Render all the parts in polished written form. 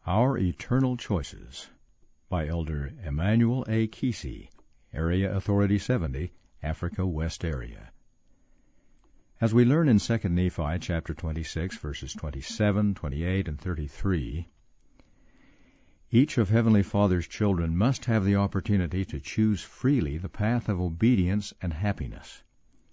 Our Eternal Choices by Elder Emmanuel A. Kesey, Area Authority 70, Africa West Area. As we learn in 2 Nephi chapter 26, verses 27, 28, and 33, each of Heavenly Father's children must have the opportunity to choose freely the path of obedience and happiness.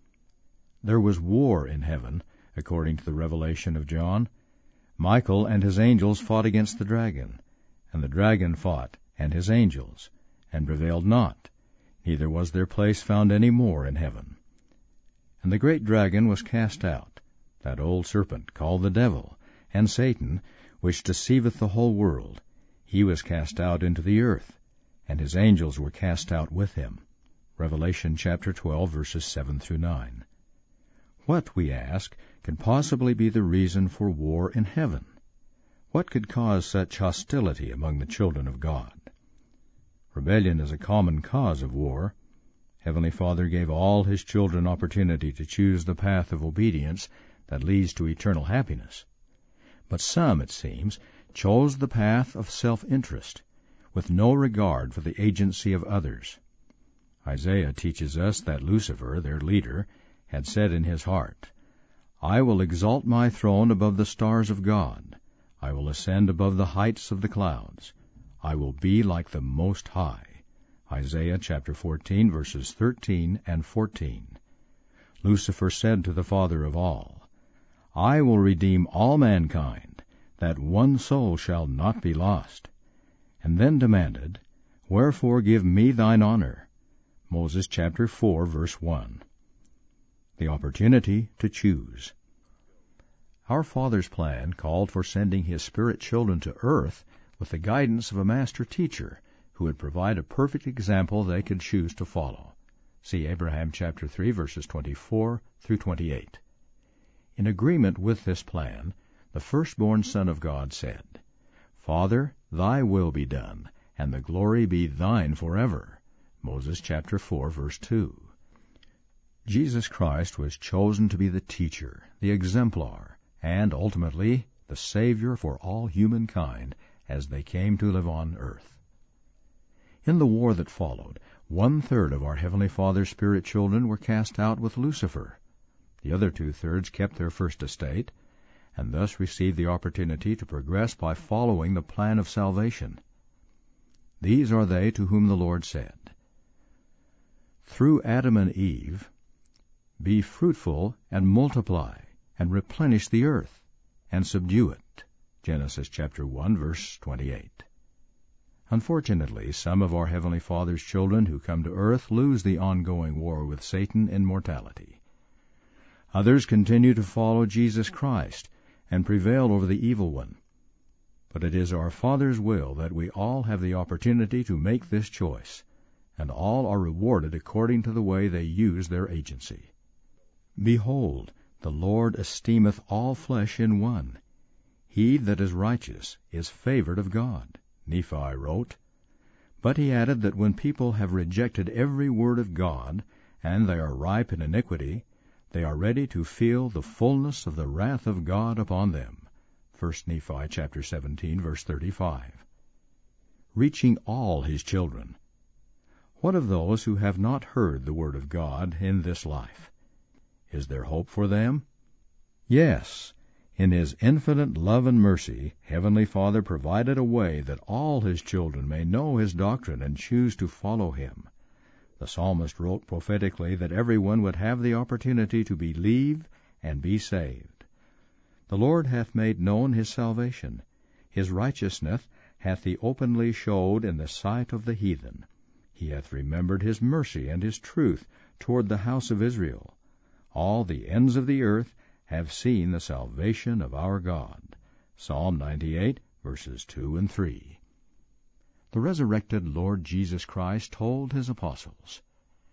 There was war in heaven, according to the revelation of John. Michael and his angels fought against the dragon, and the dragon fought, and his angels, and prevailed not, neither was their place found any more in heaven. And the great dragon was cast out, that old serpent, called the devil, and Satan, which deceiveth the whole world. He was cast out into the earth, and his angels were cast out with him. Revelation chapter 12, verses 7 through 9. What, we ask, could possibly be the reason for war in heaven? What could cause such hostility among the children of God? Rebellion is a common cause of war. Heavenly Father gave all His children opportunity to choose the path of obedience that leads to eternal happiness. But some, it seems, chose the path of self-interest, with no regard for the agency of others. Isaiah teaches us that Lucifer, their leader, had said in his heart, I will exalt my throne above the stars of God. I will ascend above the heights of the clouds. I will be like the Most High. Isaiah chapter 14, verses 13 and 14. Lucifer said to the Father of all, I will redeem all mankind, that one soul shall not be lost. And then demanded, Wherefore give me thine honor? Moses chapter 4, verse 1. The opportunity to choose. Our Father's plan called for sending His spirit children to earth with the guidance of a master teacher who would provide a perfect example they could choose to follow. See Abraham chapter 3, verses 24 through 28. In agreement with this plan, the firstborn Son of God said, Father, thy will be done, and the glory be thine forever. Moses chapter 4, verse 2. Jesus Christ was chosen to be the teacher, the exemplar, and ultimately the Savior for all humankind as they came to live on earth. In the war that followed, 1/3 of our Heavenly Father's spirit children were cast out with Lucifer. The other 2/3 kept their first estate, and thus received the opportunity to progress by following the plan of salvation. These are they to whom the Lord said, Through Adam and Eve, be fruitful and multiply, and replenish the earth, and subdue it. Genesis chapter 1, verse 28. Unfortunately, some of our Heavenly Father's children who come to earth lose the ongoing war with Satan in mortality. Others continue to follow Jesus Christ and prevail over the evil one. But it is our Father's will that we all have the opportunity to make this choice, and all are rewarded according to the way they use their agency. Behold, the Lord esteemeth all flesh in one. He that is righteous is favored of God, Nephi wrote. But he added that when people have rejected every word of God, and they are ripe in iniquity, they are ready to feel the fullness of the wrath of God upon them. 1 Nephi chapter 17, verse 35. Reaching all His children. What of those who have not heard the word of God in this life? Is there hope for them? Yes. In His infinite love and mercy, Heavenly Father provided a way that all His children may know His doctrine and choose to follow Him. The psalmist wrote prophetically that everyone would have the opportunity to believe and be saved. The Lord hath made known His salvation. His righteousness hath He openly showed in the sight of the heathen. He hath remembered His mercy and His truth toward the house of Israel. All the ends of the earth have seen the salvation of our God. Psalm 98, verses 2 and 3. The resurrected Lord Jesus Christ told His apostles,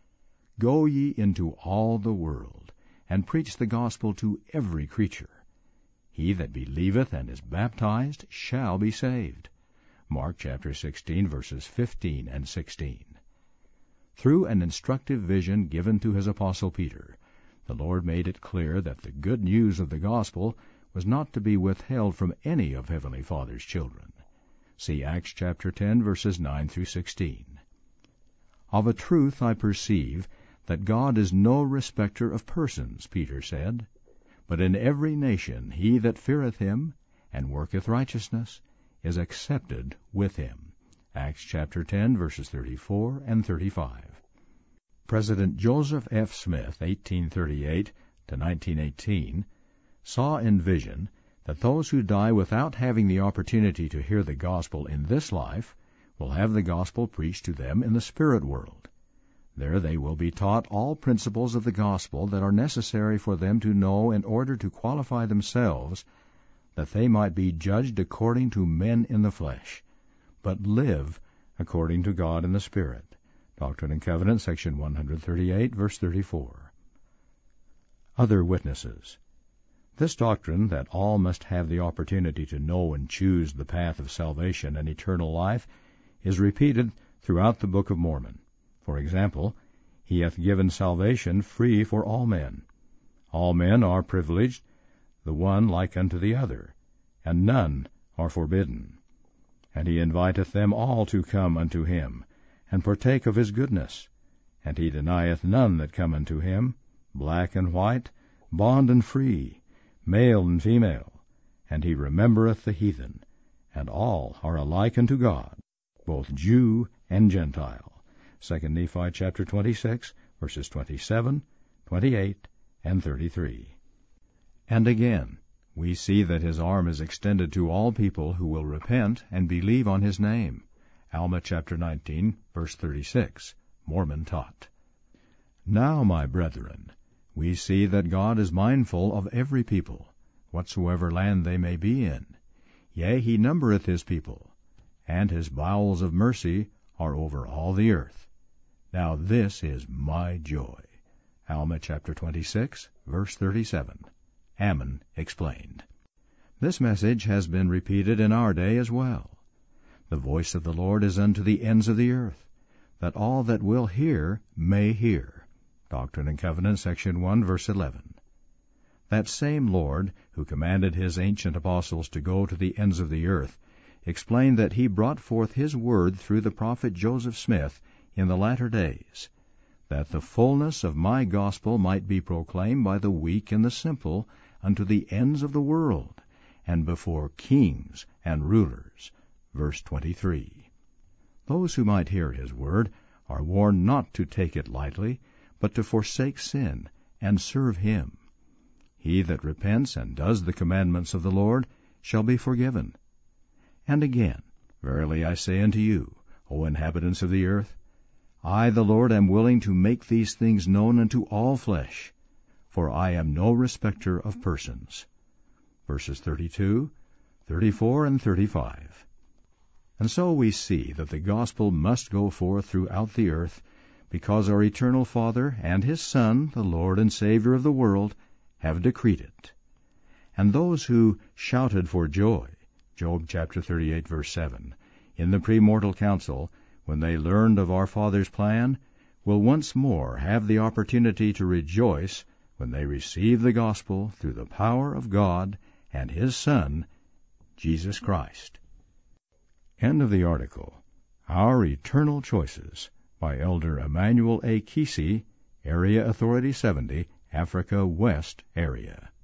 Go ye into all the world, and preach the gospel to every creature. He that believeth and is baptized shall be saved. Mark chapter 16, verses 15 and 16. Through an instructive vision given to His apostle Peter, the Lord made it clear that the good news of the gospel was not to be withheld from any of Heavenly Father's children. See Acts chapter 10, verses 9 through 16. Of a truth I perceive that God is no respecter of persons, Peter said, but in every nation he that feareth him and worketh righteousness is accepted with him. Acts chapter 10, verses 34 and 35. President Joseph F. Smith, 1838 to 1918, saw in vision that those who die without having the opportunity to hear the gospel in this life will have the gospel preached to them in the spirit world. There they will be taught all principles of the gospel that are necessary for them to know in order to qualify themselves, that they might be judged according to men in the flesh, but live according to God in the Spirit. Doctrine and Covenants, section 138, verse 34. Other witnesses. This doctrine, that all must have the opportunity to know and choose the path of salvation and eternal life, is repeated throughout the Book of Mormon. For example, he hath given salvation free for all men. All men are privileged, the one like unto the other, and none are forbidden. And he inviteth them all to come unto him, and partake of his goodness. And he denieth none that come unto him, black and white, bond and free, male and female, and he remembereth the heathen, and all are alike unto God, both Jew and Gentile. 2 Nephi chapter 26, verses 27, 28, and 33. And again, we see that his arm is extended to all people who will repent and believe on his name. Alma chapter 19, verse 36, Mormon taught. Now, my brethren, we see that God is mindful of every people, whatsoever land they may be in. Yea, he numbereth his people, and his bowels of mercy are over all the earth. Now this is my joy. Alma chapter 26, verse 37. Ammon explained. This message has been repeated in our day as well. The voice of the Lord is unto the ends of the earth, that all that will hear may hear. Doctrine and Covenants, section 1, verse 11. That same Lord, who commanded his ancient apostles to go to the ends of the earth, explained that he brought forth his word through the prophet Joseph Smith in the latter days, that the fullness of my gospel might be proclaimed by the weak and the simple unto the ends of the world, and before kings and rulers. Verse 23. Those who might hear his word are warned not to take it lightly, but to forsake sin and serve him. He that repents and does the commandments of the Lord shall be forgiven. And again, verily I say unto you, O inhabitants of the earth, I the Lord am willing to make these things known unto all flesh, for I am no respecter of persons. Verses 32, 34, and 35. And so we see that the gospel must go forth throughout the earth, because our eternal Father and his Son, the Lord and Savior of the world, have decreed it. And those who shouted for joy, Job chapter 38, verse 7, in the premortal council, when they learned of our Father's plan, will once more have the opportunity to rejoice when they receive the gospel through the power of God and his Son, Jesus Christ. End of the article. Our Eternal Choices, by Elder Emmanuel A. Kesey, Area Authority 70, Africa West Area.